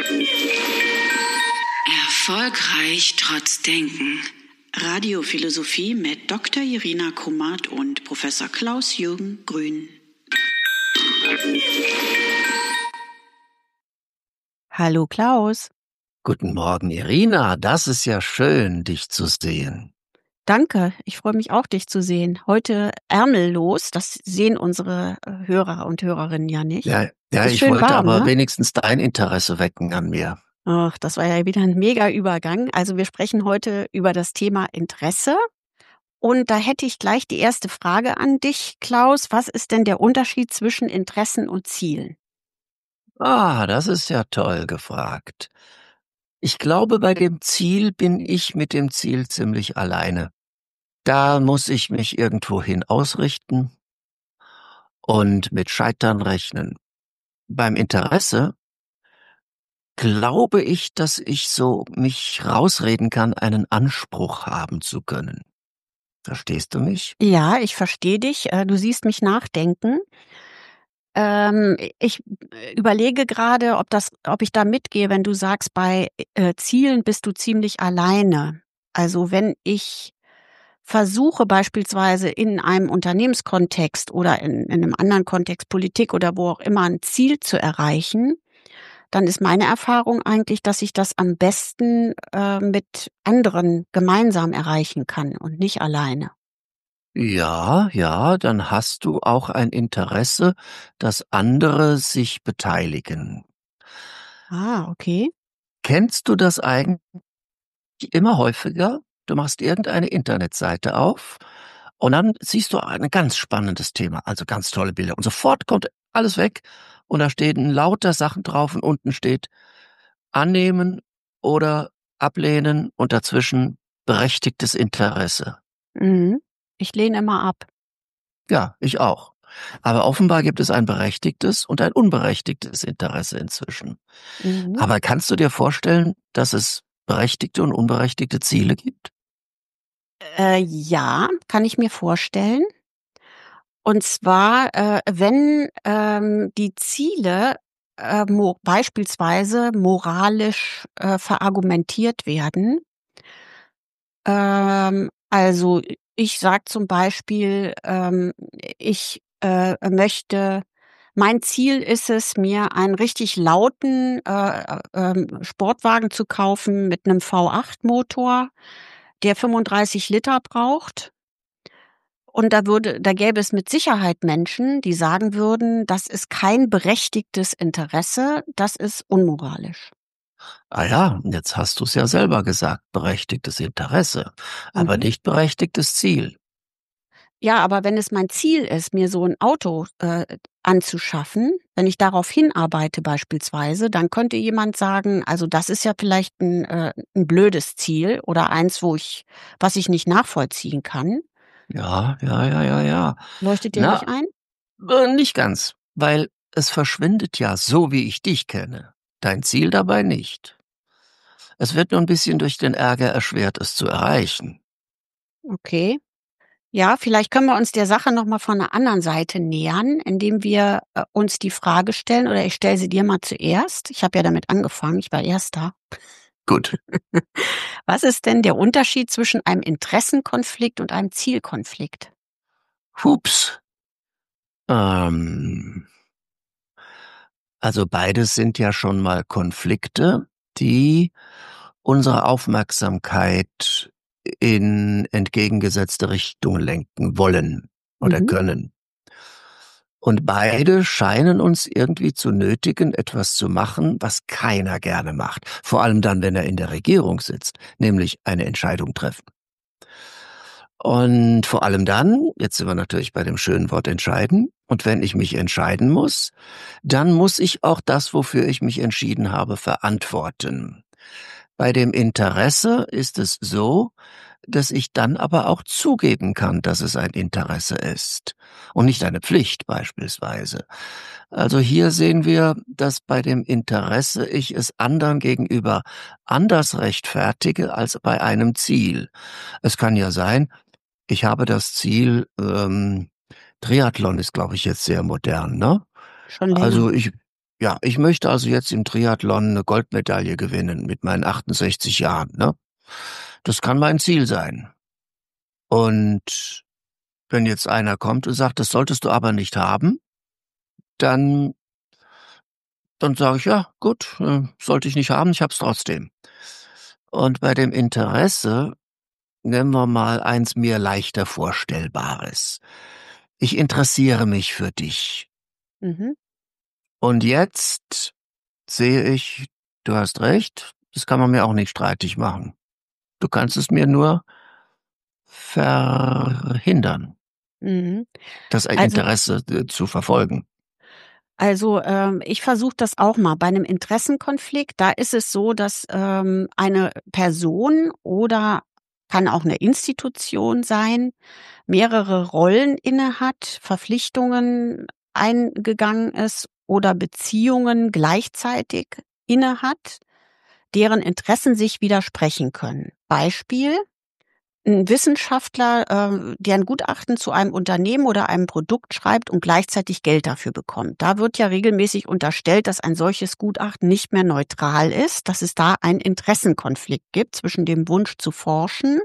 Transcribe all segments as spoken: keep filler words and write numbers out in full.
Erfolgreich trotz Denken. Radiophilosophie mit Doktor Irina Kummert und Professor Klaus-Jürgen Grün. Hallo Klaus. Guten Morgen, Irina. Das ist ja schön, dich zu sehen. Danke, ich freue mich auch, dich zu sehen. Heute ärmellos, das sehen unsere äh, Hörer und Hörerinnen ja nicht. Ja, ja Ist ich schön wollte warm, aber ne? wenigstens dein Interesse wecken an mir. Ach, das war ja wieder ein mega Übergang. Also wir sprechen heute über das Thema Interesse. Und da hätte ich gleich die erste Frage an dich, Klaus. Was ist denn der Unterschied zwischen Interessen und Zielen? Ah, das ist ja toll gefragt. Ich glaube, bei dem Ziel bin ich mit dem Ziel ziemlich alleine. Da muss ich mich irgendwohin ausrichten und mit Scheitern rechnen. Beim Interesse glaube ich, dass ich so mich rausreden kann, einen Anspruch haben zu können. Verstehst du mich? Ja, ich verstehe dich. Äh, Du siehst mich nachdenken. Ähm, ich überlege gerade, ob das ob ich da mitgehe, wenn du sagst, bei, äh, Zielen bist du ziemlich alleine. Also, wenn ich versuche, beispielsweise in einem Unternehmenskontext oder in in 'nem anderen Kontext, Politik oder wo auch immer, ein Ziel zu erreichen, dann ist meine Erfahrung eigentlich, dass ich das am besten, äh, mit anderen gemeinsam erreichen kann und nicht alleine. Ja, ja, dann hast du auch ein Interesse, dass andere sich beteiligen. Ah, okay. Kennst du das eigentlich immer häufiger? Du machst irgendeine Internetseite auf und dann siehst du ein ganz spannendes Thema, also ganz tolle Bilder. Und sofort kommt alles weg und da stehen lauter Sachen drauf und unten steht annehmen oder ablehnen und dazwischen berechtigtes Interesse. Mhm. Ich lehne immer ab. Ja, ich auch. Aber offenbar gibt es ein berechtigtes und ein unberechtigtes Interesse inzwischen. Mhm. Aber kannst du dir vorstellen, dass es berechtigte und unberechtigte Ziele gibt? Äh, ja, kann ich mir vorstellen. Und zwar, äh, wenn, ähm, die Ziele, äh, mo beispielsweise moralisch, äh, verargumentiert werden. Ähm, also, ich sage zum Beispiel, ähm, ich, äh, möchte mein Ziel ist es, mir einen richtig lauten, äh, äh, ähm, Sportwagen zu kaufen mit 'nem V acht Motor, der fünfunddreißig Liter braucht. Und da würde da gäbe es mit Sicherheit Menschen, die sagen würden, das ist kein berechtigtes Interesse, das ist unmoralisch. Ah ja, jetzt hast du es ja selber gesagt, berechtigtes Interesse, aber Mhm. nicht berechtigtes Ziel. Ja, aber wenn es mein Ziel ist, mir so 'n Auto, äh, anzuschaffen, wenn ich darauf hinarbeite beispielsweise, dann könnte jemand sagen: „Also, das ist ja vielleicht 'n äh, 'n blödes Ziel oder eins, wo ich was ich nicht nachvollziehen kann.“ Ja, ja, ja, ja, ja. Leuchtet dir Na, nicht ein? äh, nicht ganz, weil es verschwindet ja so, wie ich dich kenne. Dein Ziel dabei nicht. Es wird nur ein bisschen durch den Ärger erschwert, es zu erreichen. Okay. Ja, vielleicht können wir uns der Sache noch mal von 'ner anderen Seite nähern, indem wir, äh, uns die Frage stellen oder ich stelle sie dir mal zuerst. Ich habe ja damit angefangen, ich war Erster. Gut. Was ist denn der Unterschied zwischen einem Interessenkonflikt und einem Zielkonflikt? Hups. Ähm, also beides sind ja schon mal Konflikte, die unsere Aufmerksamkeit in entgegengesetzte Richtungen lenken wollen oder Mhm. können. Und beide scheinen uns irgendwie zu nötigen, etwas zu machen, was keiner gerne macht. Vor allem dann, wenn er in der Regierung sitzt, nämlich eine Entscheidung treffen. Und vor allem dann, jetzt sind wir natürlich bei dem schönen Wort entscheiden, und wenn ich mich entscheiden muss, dann muss ich auch das, wofür ich mich entschieden habe, verantworten. Bei dem Interesse ist es so, dass ich dann aber auch zugeben kann, dass es ein Interesse ist und nicht eine Pflicht beispielsweise. Also hier sehen wir, dass bei dem Interesse ich es anderen gegenüber anders rechtfertige als bei einem Ziel. Es kann ja sein, ich habe das Ziel, ähm, Triathlon ist, glaube ich, jetzt sehr modern, ne? Schon länger. Also ich ja, ich möchte also jetzt im Triathlon eine Goldmedaille gewinnen mit meinen achtundsechzig Jahren, ne? Das kann mein Ziel sein. Und wenn jetzt einer kommt und sagt, das solltest du aber nicht haben, dann dann sage ich, ja, gut, äh, sollte ich nicht haben, ich hab's trotzdem. Und bei dem Interesse nehmen wir mal eins mir leichter Vorstellbares. Ich interessiere mich für dich. Mhm. Und jetzt sehe ich, du hast recht, das kann man mir auch nicht streitig machen. Du kannst es mir nur verhindern, Mhm. das Also Interesse äh, zu verfolgen. Also, ähm, ich versuche das auch mal. Bei einem Interessenkonflikt, da ist es so, dass, ähm, eine Person oder kann auch eine Institution sein, mehrere Rollen innehat, Verpflichtungen eingegangen ist oder Beziehungen gleichzeitig innehat, deren Interessen sich widersprechen können. Beispiel: 'N Wissenschaftler, äh, der 'n Gutachten zu einem Unternehmen oder einem Produkt schreibt und gleichzeitig Geld dafür bekommt. Da wird ja regelmäßig unterstellt, dass ein solches Gutachten nicht mehr neutral ist, dass es da einen Interessenkonflikt gibt zwischen dem Wunsch zu forschen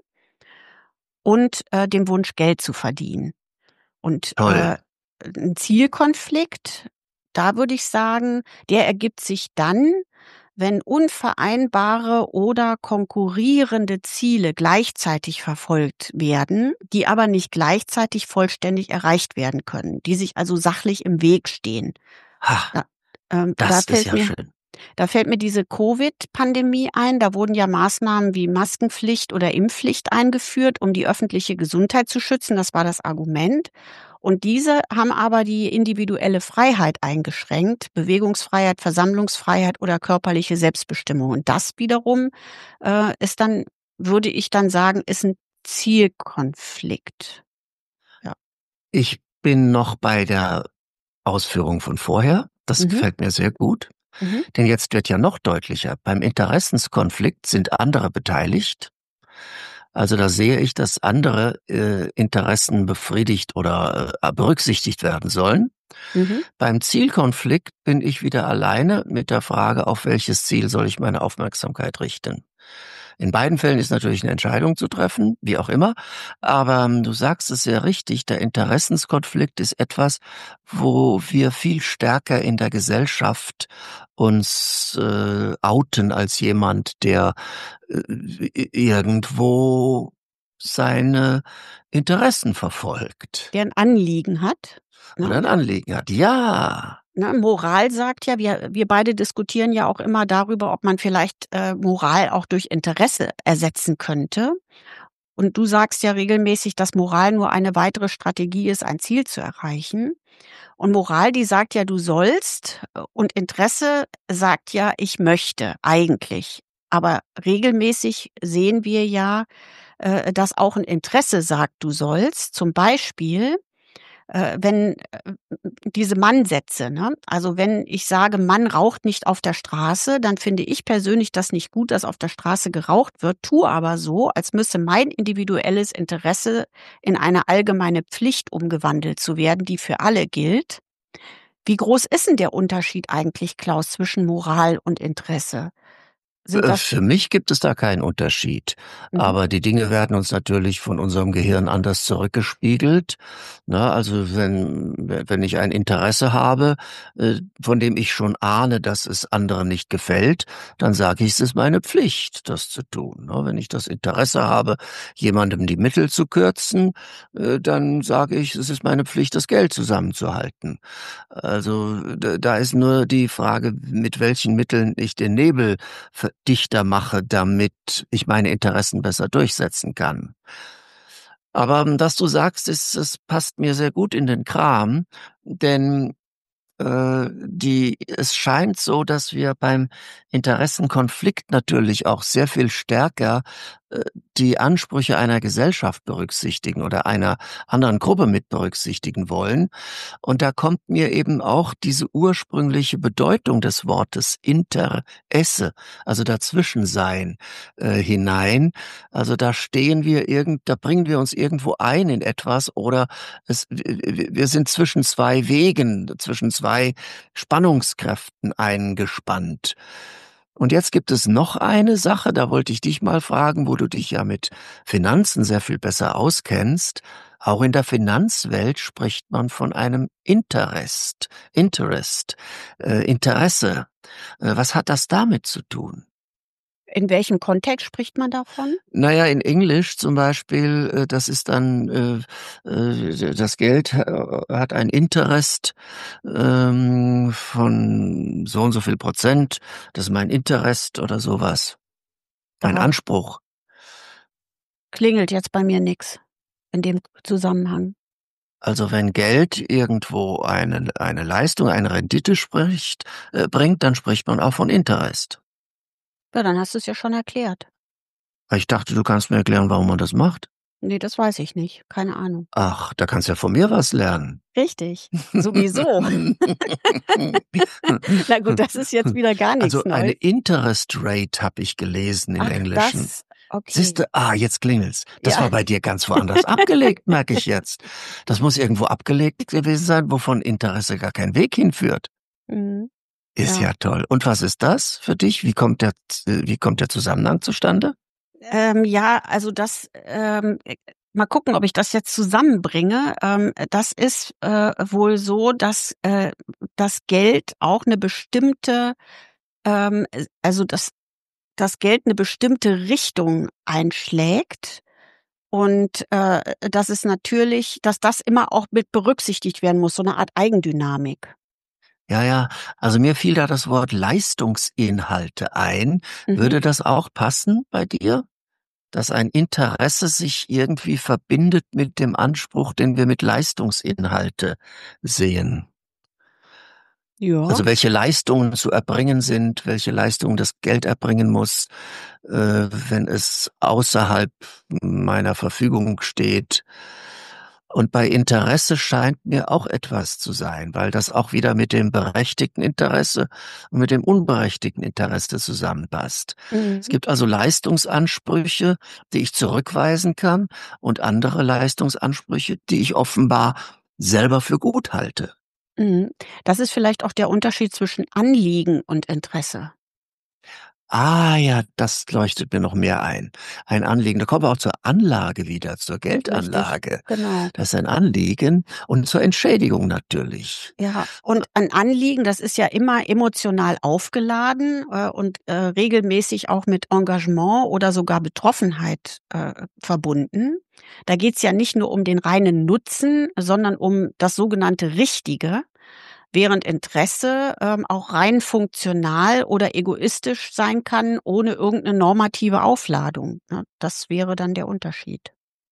und, äh, dem Wunsch, Geld zu verdienen. Und, Toll. äh, 'n Zielkonflikt, da würde ich sagen, der ergibt sich dann, wenn unvereinbare oder konkurrierende Ziele gleichzeitig verfolgt werden, die aber nicht gleichzeitig vollständig erreicht werden können, die sich also sachlich im Weg stehen. Ha, Da ähm, da das ist fällt ja mir schön. da fällt mir diese Covid-Pandemie ein. Da wurden ja Maßnahmen wie Maskenpflicht oder Impfpflicht eingeführt, um die öffentliche Gesundheit zu schützen. Das war das Argument. Und diese haben aber die individuelle Freiheit eingeschränkt, Bewegungsfreiheit, Versammlungsfreiheit oder körperliche Selbstbestimmung. Und das wiederum, äh, ist dann, würde ich dann sagen, ist 'n Zielkonflikt. Ja. Ich bin noch bei der Ausführung von vorher. Das Mhm. gefällt mir sehr gut, Mhm. denn jetzt wird ja noch deutlicher, beim Interessenskonflikt sind andere beteiligt. Also, da sehe ich, dass andere, äh, Interessen befriedigt oder, äh, berücksichtigt werden sollen. Mhm. Beim Zielkonflikt bin ich wieder alleine mit der Frage, auf welches Ziel soll ich meine Aufmerksamkeit richten? In beiden Fällen ist natürlich eine Entscheidung zu treffen, wie auch immer, aber, ähm, du sagst es sehr richtig, der Interessenskonflikt ist etwas, wo wir viel stärker in der Gesellschaft uns, äh, outen als jemand, der, äh, i irgendwo seine Interessen verfolgt Der 'n Anliegen hat, oder ne? ein Anliegen hat. Ja. Ne, Moral sagt ja, wir wir beide diskutieren ja auch immer darüber, ob man vielleicht, äh, Moral auch durch Interesse ersetzen könnte. Und du sagst ja regelmäßig, dass Moral nur eine weitere Strategie ist, ein Ziel zu erreichen. Und Moral, die sagt ja, du sollst, äh, und Interesse sagt ja, ich möchte eigentlich. Aber regelmäßig sehen wir ja, äh, dass auch 'n Interesse sagt, du sollst. Zum Beispiel, äh, wenn, äh, diese Mann-Sätze, ne? Also, wenn ich sage: „Mann raucht nicht auf der Straße“, dann finde ich persönlich das nicht gut, dass auf der Straße geraucht wird, tue aber so, als müsse mein individuelles Interesse in eine allgemeine Pflicht umgewandelt zu werden, die für alle gilt. Wie groß ist 'n der Unterschied eigentlich, Klaus, zwischen Moral und Interesse? Sind Äh, das für mich gibt es da keinen Unterschied, Mhm. aber die Dinge werden uns natürlich von unserem Gehirn anders zurückgespiegelt, ne? Also, wenn wenn ich ein Interesse habe, äh, von dem ich schon ahne, dass es anderen nicht gefällt, dann sage ich, es ist meine Pflicht, das zu tun, ne? Wenn ich das Interesse habe, jemandem die Mittel zu kürzen, äh, dann sage ich, es ist meine Pflicht, das Geld zusammenzuhalten. Also, d da ist nur die Frage, mit welchen Mitteln ich den Nebel v dichter mache, damit ich meine Interessen besser durchsetzen kann. Aber, hm, dass du sagst, es es passt mir sehr gut in den Kram, denn, äh, die es scheint so, dass wir beim Interessenkonflikt natürlich auch sehr viel stärker, die Ansprüche einer Gesellschaft berücksichtigen oder einer anderen Gruppe mit berücksichtigen wollen. Und da kommt mir eben auch diese ursprüngliche Bedeutung des Wortes Interesse, also Dazwischensein, äh, hinein. Also da stehen wir irgend, da bringen wir uns irgendwo ein in etwas oder es, wir sind zwischen zwei Wegen, zwischen zwei Spannungskräften eingespannt. Und jetzt gibt es noch eine Sache, da wollte ich dich mal fragen, wo du dich ja mit Finanzen sehr viel besser auskennst. Auch in der Finanzwelt spricht man von einem Interest, Interest, äh, Interesse. Äh, was hat das damit zu tun? In welchem Kontext spricht man davon? Naja, in Englisch zum Beispiel, äh, das ist dann, äh, äh, das Geld äh, hat ein Interest ähm, von so und so viel Prozent, das ist mein Interest oder sowas. Ein Aha. Anspruch. Klingelt jetzt bei mir nix in dem Zusammenhang. Also wenn Geld irgendwo eine, eine Leistung, eine Rendite spricht, äh, bringt, dann spricht man auch von Interest. Ja, dann hast du es ja schon erklärt. Ich dachte, du kannst mir erklären, warum man das macht. Nee, das weiß ich nicht. Keine Ahnung. Ach, da kannst du ja von mir was lernen. Richtig, sowieso. Na gut, das ist jetzt wieder gar nichts Also eine Neues. Interest Rate habe ich gelesen im Ach, Englischen. das, okay. Siehste, ah, jetzt klingelt's. Das Ja. war bei dir ganz woanders abgelegt, merke ich jetzt. Das muss irgendwo abgelegt gewesen sein, wovon Interesse gar kein Weg hinführt. Mhm. Ist Ja. ja toll. Und was ist das für dich? Wie kommt der, wie kommt der Zusammenhang zustande? Ähm, ja, also das, ähm, äh, mal gucken, ob ich das jetzt zusammenbringe. Ähm, das ist äh, wohl so, dass äh, das Geld auch eine bestimmte, ähm, äh, also dass das Geld eine bestimmte Richtung einschlägt und äh, dass es natürlich, dass das immer auch mit berücksichtigt werden muss, so eine Art Eigendynamik. Ja, ja, also mir fiel da das Wort Leistungsinhalte ein. Mhm. Würde das auch passen bei dir? Dass ein Interesse sich irgendwie verbindet mit dem Anspruch, den wir mit Leistungsinhalte sehen. Ja. Also welche Leistungen zu erbringen sind, welche Leistungen das Geld erbringen muss, äh, wenn es außerhalb meiner Verfügung steht. Und bei Interesse scheint mir auch etwas zu sein, weil das auch wieder mit dem berechtigten Interesse und mit dem unberechtigten Interesse zusammenpasst. Mhm. Es gibt also Leistungsansprüche, die ich zurückweisen kann und andere Leistungsansprüche, die ich offenbar selber für gut halte. Mhm. Das ist vielleicht auch der Unterschied zwischen Anliegen und Interesse. Ah ja, das leuchtet mir noch mehr ein. Ein Anliegen, da kommen wir auch zur Anlage wieder, zur Geldanlage. Richtig, genau. Das ist ein Anliegen und zur Entschädigung natürlich. Ja, und ein Anliegen, das ist ja immer emotional aufgeladen äh, und äh, regelmäßig auch mit Engagement oder sogar Betroffenheit äh, verbunden. Da geht's ja nicht nur um den reinen Nutzen, sondern um das sogenannte Richtige, während Interesse ähm, auch rein funktional oder egoistisch sein kann, ohne irgendeine normative Aufladung. Ne? Das wäre dann der Unterschied.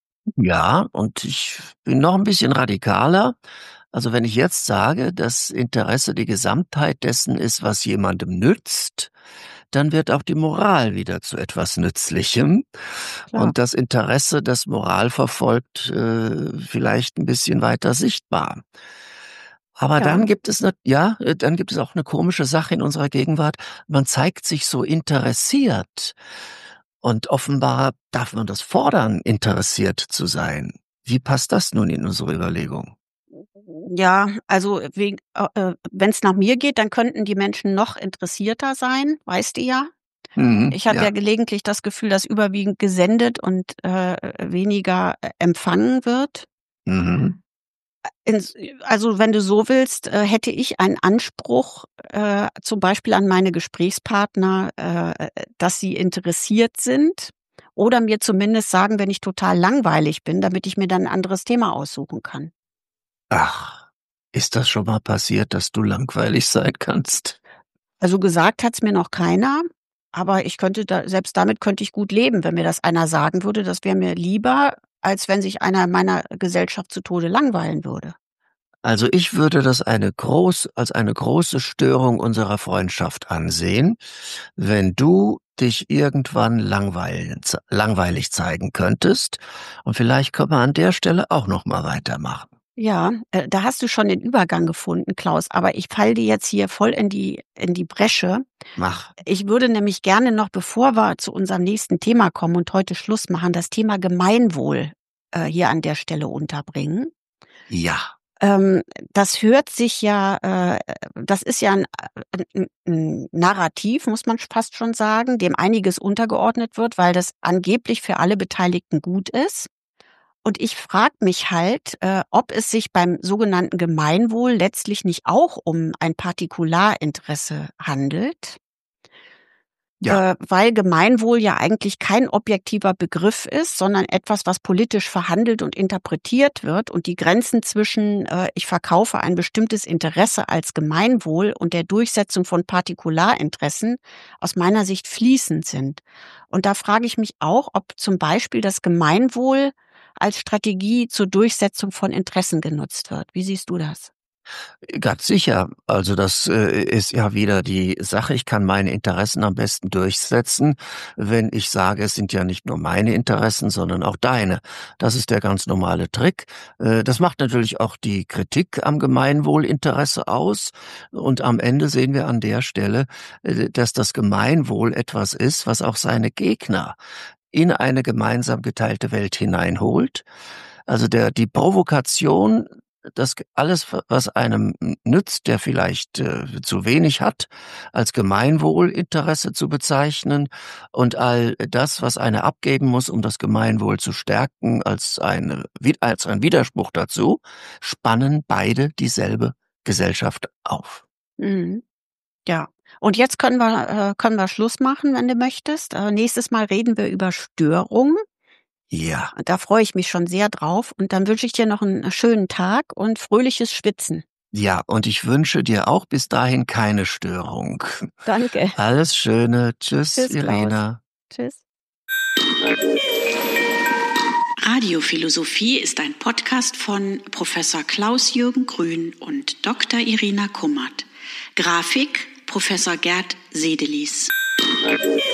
Ja, und ich bin noch ein bisschen radikaler. Also wenn ich jetzt sage, dass Interesse die Gesamtheit dessen ist, was jemandem nützt, dann wird auch die Moral wieder zu etwas Nützlichem. Klar. Und das Interesse, das Moral verfolgt, äh, vielleicht ein bisschen weiter sichtbar. Aber Ja. dann gibt es ne, ja, äh, dann gibt es auch eine komische Sache in unserer Gegenwart. Man zeigt sich so interessiert. Und offenbar darf man das fordern, interessiert zu sein. Wie passt das nun in unsere Überlegung? Ja, also wegen, äh, wenn es nach mir geht, dann könnten die Menschen noch interessierter sein, weißt du ja. Mhm, Ich habe ja. ja. gelegentlich das Gefühl, dass überwiegend gesendet und äh, weniger äh, empfangen wird. Mhm. Ins, also wenn du so willst, äh, hätte ich einen Anspruch äh, zum Beispiel an meine Gesprächspartner, äh, dass sie interessiert sind oder mir zumindest sagen, wenn ich total langweilig bin, damit ich mir dann ein anderes Thema aussuchen kann. Ach, ist das schon mal passiert, dass du langweilig sein kannst? Also gesagt hat's mir noch keiner, aber ich könnte da, selbst damit könnte ich gut leben, wenn mir das einer sagen würde. Das wäre mir lieber, als wenn sich einer in meiner Gesellschaft zu Tode langweilen würde. Also ich würde das eine groß, als eine große Störung unserer Freundschaft ansehen, wenn du dich irgendwann langweilig, langweilig zeigen könntest. Und vielleicht können wir an der Stelle auch noch mal weitermachen. Ja, äh, da hast du schon den Übergang gefunden, Klaus, aber ich falle dir jetzt hier voll in die in die Bresche. Mach. Ich würde nämlich gerne noch, bevor wir zu unserem nächsten Thema kommen und heute Schluss machen, das Thema Gemeinwohl äh, hier an der Stelle unterbringen. Ja. Ähm, das hört sich ja, äh, das ist ja ein, ein, ein Narrativ, muss man fast schon sagen, dem einiges untergeordnet wird, weil das angeblich für alle Beteiligten gut ist. Und ich frage mich halt, äh, ob es sich beim sogenannten Gemeinwohl letztlich nicht auch um ein Partikularinteresse handelt. Ja. Äh, weil Gemeinwohl ja eigentlich kein objektiver Begriff ist, sondern etwas, was politisch verhandelt und interpretiert wird. Und die Grenzen zwischen äh, ich verkaufe ein bestimmtes Interesse als Gemeinwohl und der Durchsetzung von Partikularinteressen aus meiner Sicht fließend sind. Und da frage ich mich auch, ob zum Beispiel das Gemeinwohl als Strategie zur Durchsetzung von Interessen genutzt wird. Wie siehst du das? Ganz sicher. Also das äh, ist ja wieder die Sache. Ich kann meine Interessen am besten durchsetzen, wenn ich sage, es sind ja nicht nur meine Interessen, sondern auch deine. Das ist der ganz normale Trick. Äh, das macht natürlich auch die Kritik am Gemeinwohlinteresse aus. Und am Ende sehen wir an der Stelle, äh, dass das Gemeinwohl etwas ist, was auch seine Gegner in eine gemeinsam geteilte Welt hineinholt. Also der die Provokation, das alles, was einem nützt, der vielleicht äh, zu wenig hat, als Gemeinwohlinteresse zu bezeichnen und all das, was einer abgeben muss, um das Gemeinwohl zu stärken, als, eine, als ein Widerspruch dazu, spannen beide dieselbe Gesellschaft auf. Mhm. Ja. Und jetzt können wir, äh, können wir Schluss machen, wenn du möchtest. Äh, nächstes Mal reden wir über Störung. Ja. Da freue ich mich schon sehr drauf. Und dann wünsche ich dir noch einen schönen Tag und fröhliches Schwitzen. Ja, und ich wünsche dir auch bis dahin keine Störung. Danke. Alles Schöne. Tschüss, Tschüss, Irina. Klaus. Tschüss. Radiophilosophie ist ein Podcast von Professor Klaus-Jürgen Grün und Doktor Irina Kummert. Grafik Professor Gerd Sedelis.